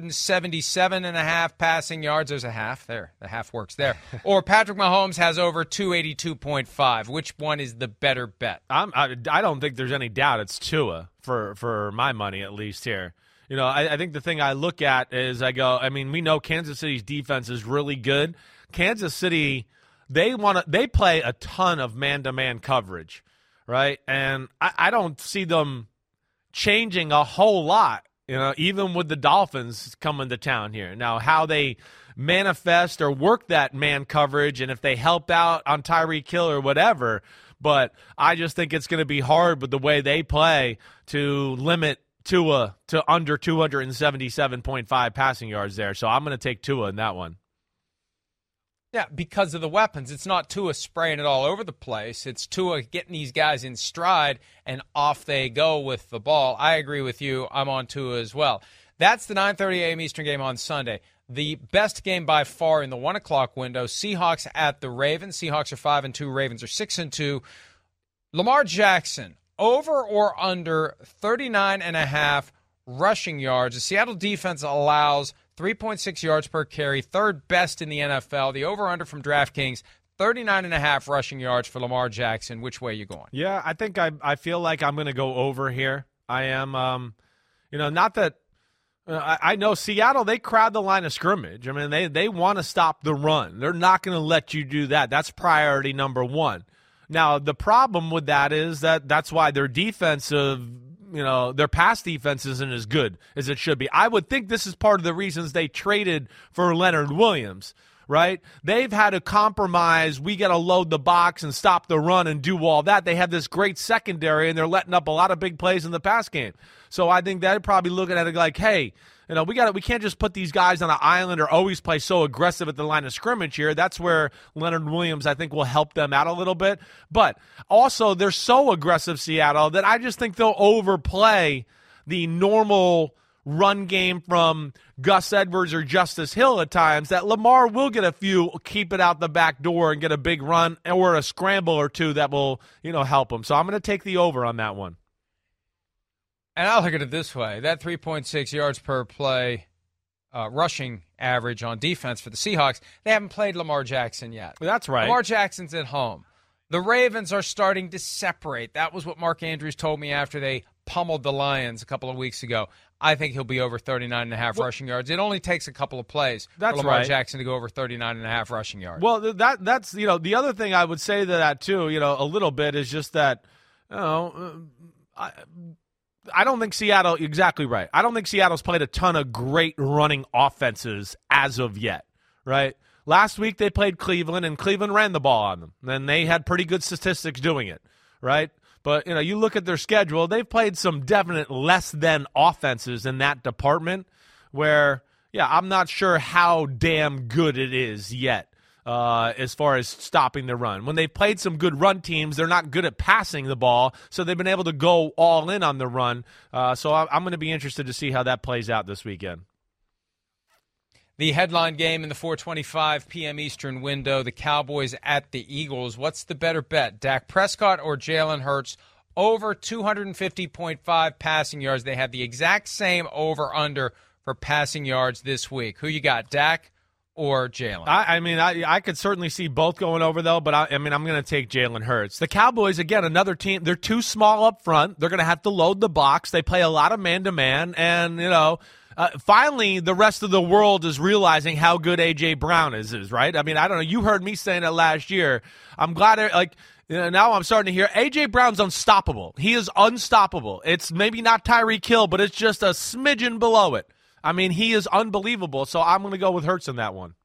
277.5 passing yards. There's a half there. The half works there. Or Patrick Mahomes has over 282.5. Which one is the better bet? I don't think there's any doubt it's Tua for my money, at least here. You know, I think the thing I look at is we know Kansas City's defense is really good. Kansas City, they play a ton of man-to-man coverage, right? And I don't see them changing a whole lot, you know, even with the Dolphins coming to town here. Now, how they manifest or work that man coverage and if they help out on Tyreek Hill or whatever, but I just think it's going to be hard with the way they play to limit Tua to under 277.5 passing yards there. So I'm going to take Tua in that one. Yeah, because of the weapons. It's not Tua spraying it all over the place. It's Tua getting these guys in stride, and off they go with the ball. I agree with you. I'm on Tua as well. That's the 9:30 a.m. Eastern game on Sunday. The best game by far in the 1 o'clock window, Seahawks at the Ravens. Seahawks are 5-2. Ravens are 6-2. Lamar Jackson, over or under 39.5 rushing yards. The Seattle defense allows 3.6 yards per carry, third best in the NFL. The over-under from DraftKings, 39.5 rushing yards for Lamar Jackson. Which way are you going? Yeah, I think I feel like I'm going to go over here. I am, not that I know Seattle, they crowd the line of scrimmage. I mean, they want to stop the run. They're not going to let you do that. That's priority number one. Now, the problem with that is that's why their defensive – their pass defense isn't as good as it should be. I would think this is part of the reasons they traded for Leonard Williams, right? They've had to compromise. We got to load the box and stop the run and do all that. They have this great secondary, and they're letting up a lot of big plays in the pass game. So I think they're probably looking at it like, hey, we can't just put these guys on an island or always play so aggressive at the line of scrimmage here. That's where Leonard Williams, I think, will help them out a little bit. But also, they're so aggressive, Seattle, that I just think they'll overplay the normal run game from Gus Edwards or Justice Hill at times, that Lamar will get a few, keep it out the back door and get a big run or a scramble or two that will, help them. So I'm going to take the over on that one. And I'll look at it this way. That 3.6 yards per play rushing average on defense for the Seahawks, they haven't played Lamar Jackson yet. That's right. Lamar Jackson's at home. The Ravens are starting to separate. That was what Mark Andrews told me after they pummeled the Lions a couple of weeks ago. I think he'll be over 39.5 rushing yards. It only takes a couple of plays for Lamar Jackson to go over 39.5 rushing yards. Well, that's the other thing I would say to that too, a little bit is just that, I don't think Seattle, exactly right. I don't think Seattle's played a ton of great running offenses as of yet, right? Last week they played Cleveland, and Cleveland ran the ball on them. And they had pretty good statistics doing it, right? But, you look at their schedule, they've played some definite less-than offenses in that department where, I'm not sure how damn good it is yet. As far as stopping the run. When they've played some good run teams, they're not good at passing the ball, so they've been able to go all in on the run. So I'm going to be interested to see how that plays out this weekend. The headline game in the 4:25 p.m. Eastern window, the Cowboys at the Eagles. What's the better bet, Dak Prescott or Jalen Hurts? Over 250.5 passing yards. They have the exact same over-under for passing yards this week. Who you got, Dak or Jalen? I could certainly see both going over, though, but I'm going to take Jalen Hurts. The Cowboys, again, another team, they're too small up front. They're going to have to load the box. They play a lot of man-to-man, and, finally the rest of the world is realizing how good A.J. Brown is, right? I don't know. You heard me saying it last year. I'm glad, now I'm starting to hear A.J. Brown's unstoppable. He is unstoppable. It's maybe not Tyreek Hill, but it's just a smidgen below it. He is unbelievable, so I'm going to go with Hurts in that one.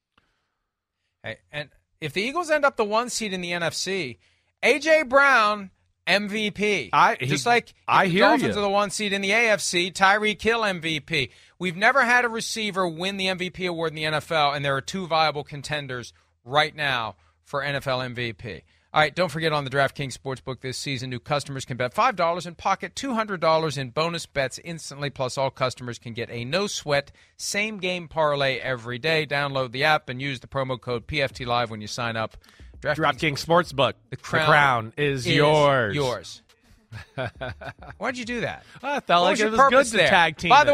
Hey, and if the Eagles end up the 1 seed in the NFC, A.J. Brown, MVP. Just like the Dolphins are the 1 seed in the AFC, Tyreek Hill, MVP. We've never had a receiver win the MVP award in the NFL, and there are two viable contenders right now for NFL MVP. All right, don't forget on the DraftKings Sportsbook this season, new customers can bet $5 and pocket $200 in bonus bets instantly, plus all customers can get a no-sweat same-game parlay every day. Download the app and use the promo code PFTLive when you sign up. DraftKings Sportsbook. The crown is yours. Why'd you do that? I felt like it was good to tag team. By the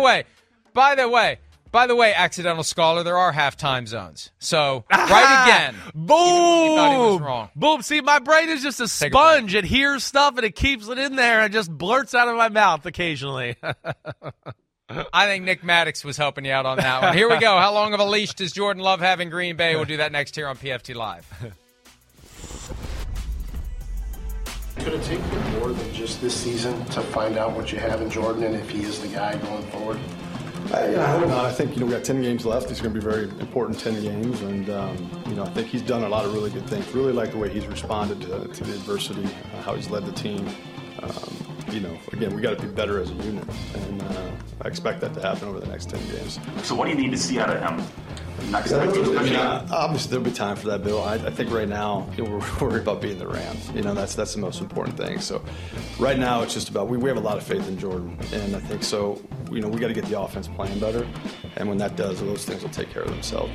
way, accidental scholar, there are half-time zones. So, right again. Boom! Thought he was wrong. Boom. See, my brain is just a sponge. It hears stuff and it keeps it in there and just blurts out of my mouth occasionally. I think Nick Maddox was helping you out on that one. Here we go. How long of a leash does Jordan Love have in Green Bay? We'll do that next here on PFT Live. Could it take you more than just this season to find out what you have in Jordan and if he is the guy going forward? I hope not. I think, we got 10 games left. These are going to be very important 10 games. And, I think he's done a lot of really good things. Really like the way he's responded to the adversity, how he's led the team. Again, we got to be better as a unit. And I expect that to happen over the next 10 games. So what do you need to see out of him next time? Obviously, there'll be time for that, Bill. I think right now, we're worried about beating the Rams. That's the most important thing. So right now, it's just about, we have a lot of faith in Jordan. And I think so, we got to get the offense playing better. And when that does, those things will take care of themselves.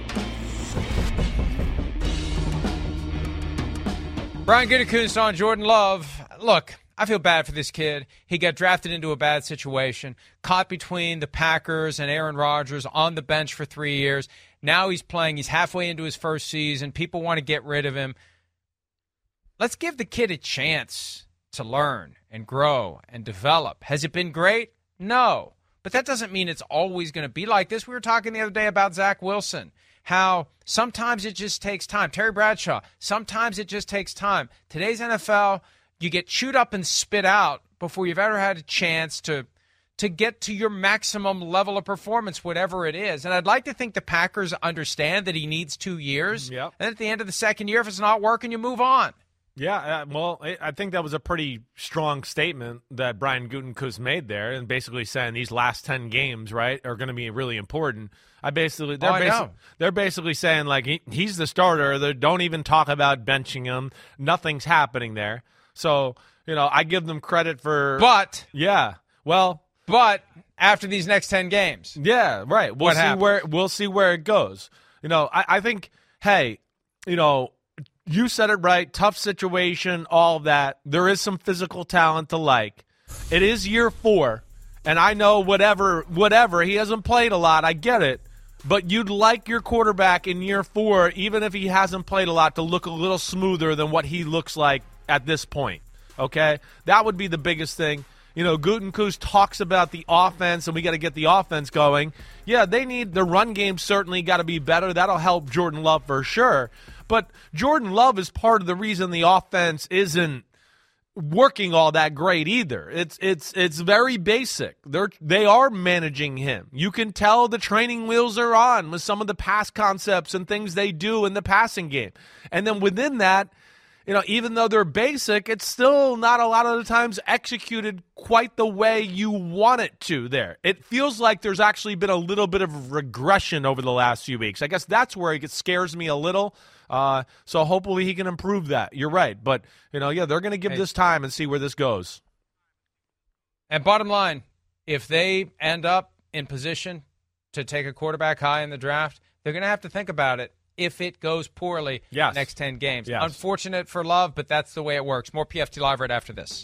Brian Gutekunst on Jordan Love. Look, I feel bad for this kid. He got drafted into a bad situation, caught between the Packers and Aaron Rodgers, on the bench for 3 years. Now he's playing. He's halfway into his first season. People want to get rid of him. Let's give the kid a chance to learn and grow and develop. Has it been great? No. But that doesn't mean it's always going to be like this. We were talking the other day about Zach Wilson, how sometimes it just takes time. Terry Bradshaw, sometimes it just takes time. Today's NFL, you get chewed up and spit out before you've ever had a chance to get to your maximum level of performance, whatever it is. And I'd like to think the Packers understand that he needs 2 years. Yep. And at the end of the second year, if it's not working, you move on. Yeah, I think that was a pretty strong statement that Brian Gutekunst made there, and basically saying these last 10 games, right, are going to be really important. They're basically saying, like, he's the starter. They don't even talk about benching him. Nothing's happening there. So, I give them credit for – But – yeah, well – but after these next 10 games. Yeah, right. We'll see where it goes. I think, hey, you said it right. Tough situation, all of that. There is some physical talent to like. It is year 4, and I know whatever, he hasn't played a lot. I get it. But you'd like your quarterback in year 4, even if he hasn't played a lot, to look a little smoother than what he looks like at this point. Okay? That would be the biggest thing. Gutekunst talks about the offense, and we got to get the offense going. Yeah, the run game certainly got to be better. That'll help Jordan Love for sure. But Jordan Love is part of the reason the offense isn't working all that great either. It's very basic. They are managing him. You can tell the training wheels are on with some of the pass concepts and things they do in the passing game. And then within that, even though they're basic, it's still not a lot of the times executed quite the way you want it to there. It feels like there's actually been a little bit of regression over the last few weeks. I guess that's where it scares me a little. So hopefully he can improve that. You're right. But, they're going to give this time and see where this goes. And bottom line, if they end up in position to take a quarterback high in the draft, they're going to have to think about it. If it goes poorly next 10 games. Yes. Unfortunate for Love, but that's the way it works. More PFT Live right after this.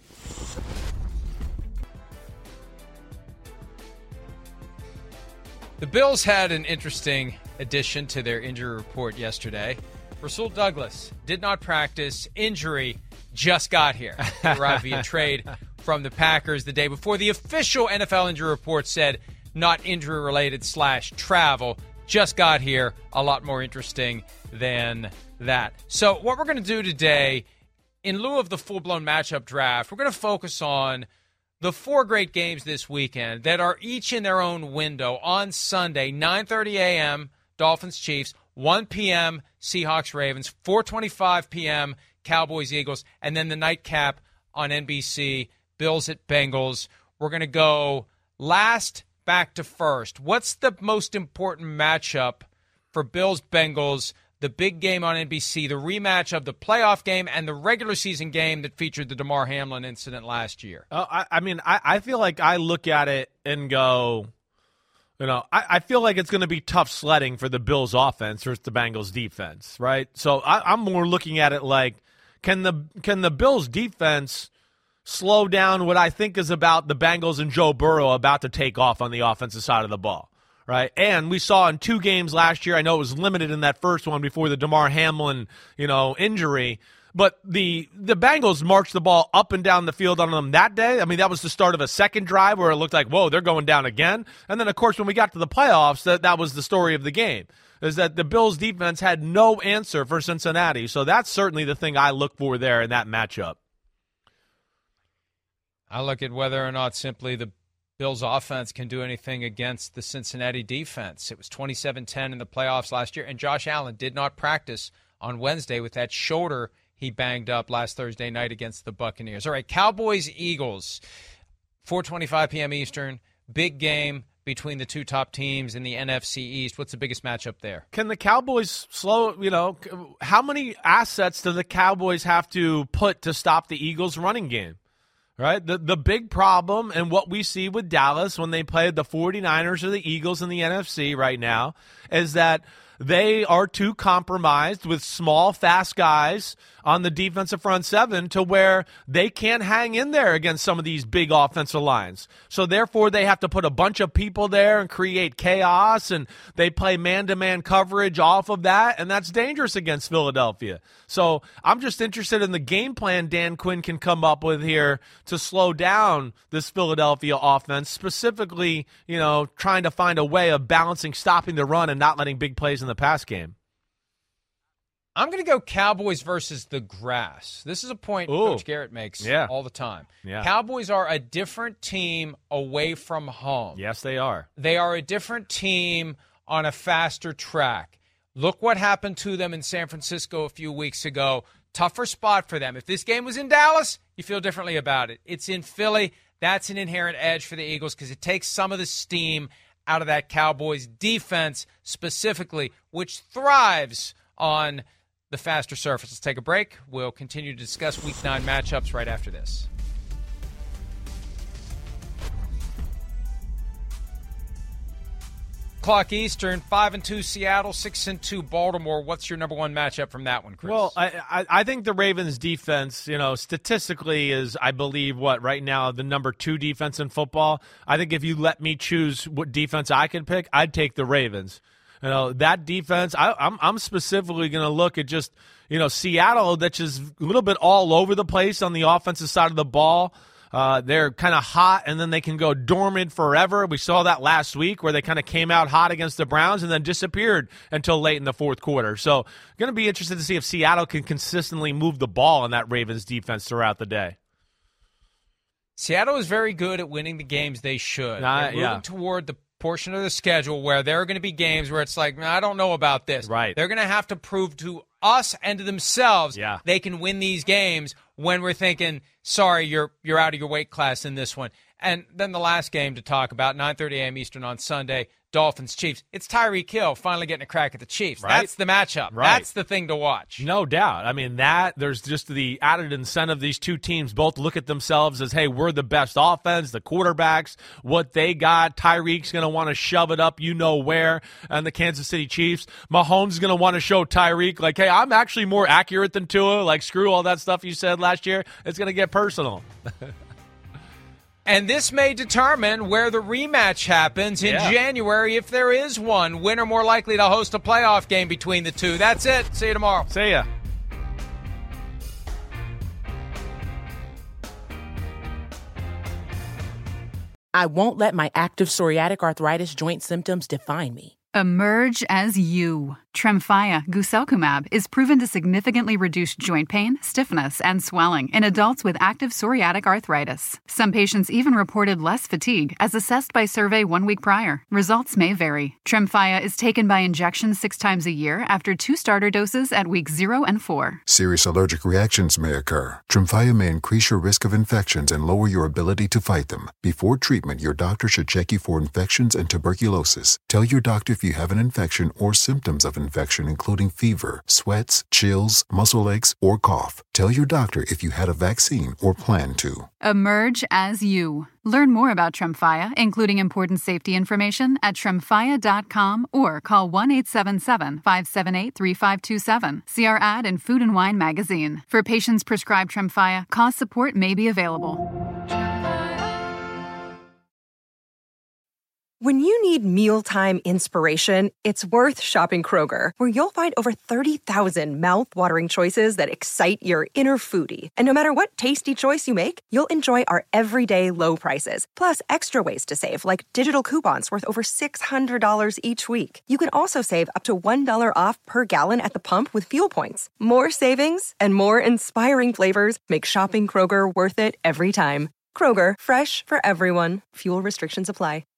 The Bills had an interesting addition to their injury report yesterday. Rasul Douglas did not practice. Injury just got here. He arrived via trade from the Packers the day before. The official NFL injury report said not injury-related / travel. Just got here. A lot more interesting than that. So what we're going to do today, in lieu of the full-blown matchup draft, we're going to focus on the 4 great games this weekend that are each in their own window. On Sunday, 9:30 a.m., Dolphins-Chiefs, 1 p.m., Seahawks-Ravens, 4:25 p.m., Cowboys-Eagles, and then the nightcap on NBC, Bills at Bengals. We're going to go last back to first. What's the most important matchup for Bills-Bengals, the big game on NBC, the rematch of the playoff game and the regular season game that featured the Damar Hamlin incident last year? I feel like I look at it and go, I feel like it's going to be tough sledding for the Bills offense versus the Bengals defense, right? So I'm more looking at it like, can the Bills defense slow down what I think is about the Bengals and Joe Burrow about to take off on the offensive side of the ball, right? And we saw in 2 games last year, I know it was limited in that first one before the Damar Hamlin, injury, but the Bengals marched the ball up and down the field on them that day. I mean, that was the start of a second drive where it looked like, whoa, they're going down again. And then, of course, when we got to the playoffs, that was the story of the game, is that the Bills' defense had no answer for Cincinnati. So that's certainly the thing I look for there in that matchup. I look at whether or not simply the Bills' offense can do anything against the Cincinnati defense. It was 27-10 in the playoffs last year, and Josh Allen did not practice on Wednesday with that shoulder he banged up last Thursday night against the Buccaneers. All right, Cowboys-Eagles, 4:25 p.m. Eastern, big game between the two top teams in the NFC East. What's the biggest matchup there? Can the Cowboys slow, how many assets do the Cowboys have to put to stop the Eagles' running game? Right? The big problem and what we see with Dallas when they play the 49ers or the Eagles in the NFC right now is that they are too compromised with small, fast guys on the defensive front seven to where they can't hang in there against some of these big offensive lines. So therefore, they have to put a bunch of people there and create chaos, and they play man-to-man coverage off of that, and that's dangerous against Philadelphia. So I'm just interested in the game plan Dan Quinn can come up with here to slow down this Philadelphia offense, specifically, trying to find a way of balancing stopping the run and not letting big plays in the pass game. I'm going to go Cowboys versus the grass. This is a point Coach Garrett makes all the time. Yeah. Cowboys are a different team away from home. Yes, they are. They are a different team on a faster track. Look what happened to them in San Francisco a few weeks ago. Tougher spot for them. If this game was in Dallas, you feel differently about it. It's in Philly. That's an inherent edge for the Eagles because it takes some of the steam out of that Cowboys defense specifically, which thrives on the faster surface. Let's take a break. We'll continue to discuss Week 9 matchups right after this. Clock Eastern, 5-2 Seattle, 6-2 Baltimore. What's your number one matchup from that one, Chris? Well, I think the Ravens defense, statistically is, I believe, right now, the number 2 defense in football. I think if you let me choose what defense I could pick, I'd take the Ravens. That defense, I'm specifically going to look at just, Seattle, that's just a little bit all over the place on the offensive side of the ball. They're kind of hot, and then they can go dormant forever. We saw that last week where they kind of came out hot against the Browns and then disappeared until late in the fourth quarter. So going to be interested to see if Seattle can consistently move the ball in that Ravens defense throughout the day. Seattle is very good at winning the games they should. They're moving toward the portion of the schedule where there are going to be games where it's like, I don't know about this. Right. They're going to have to prove to us and to themselves they can win these games when we're thinking, sorry, you're out of your weight class in this one. And then the last game to talk about, 9:30 a.m. Eastern on Sunday, Dolphins-Chiefs. It's Tyreek Hill finally getting a crack at the Chiefs. Right. That's the matchup. Right. That's the thing to watch. No doubt. I mean, there's just the added incentive. These two teams both look at themselves as, hey, we're the best offense, the quarterbacks, what they got. Tyreek's going to want to shove it up where. And the Kansas City Chiefs, Mahomes is going to want to show Tyreek, like, hey, I'm actually more accurate than Tua. Like, screw all that stuff you said last year. It's going to get personal. And this may determine where the rematch happens in January, if there is one. Winner more likely to host a playoff game between the two. That's it. See you tomorrow. See ya. I won't let my active psoriatic arthritis joint symptoms define me. Emerge as you. Tremfya guselkumab is proven to significantly reduce joint pain, stiffness, and swelling in adults with active psoriatic arthritis. Some patients even reported less fatigue as assessed by survey 1 week prior. Results may vary. Tremfya is taken by injection 6 times a year after 2 starter doses at weeks 0 and 4. Serious allergic reactions may occur. Tremfya may increase your risk of infections and lower your ability to fight them. Before treatment, your doctor should check you for infections and tuberculosis. Tell your doctor if if you have an infection or symptoms of infection, including fever, sweats, chills, muscle aches, or cough. Tell your doctor if you had a vaccine or plan to. Emerge as you. Learn more about Tremfya, including important safety information, at tremfya.com or call 1-877-578-3527. See our ad in Food and Wine magazine. For patients prescribed Tremfya, cost support may be available. When you need mealtime inspiration, it's worth shopping Kroger, where you'll find over 30,000 mouth-watering choices that excite your inner foodie. And no matter what tasty choice you make, you'll enjoy our everyday low prices, plus extra ways to save, like digital coupons worth over $600 each week. You can also save up to $1 off per gallon at the pump with fuel points. More savings and more inspiring flavors make shopping Kroger worth it every time. Kroger, fresh for everyone. Fuel restrictions apply.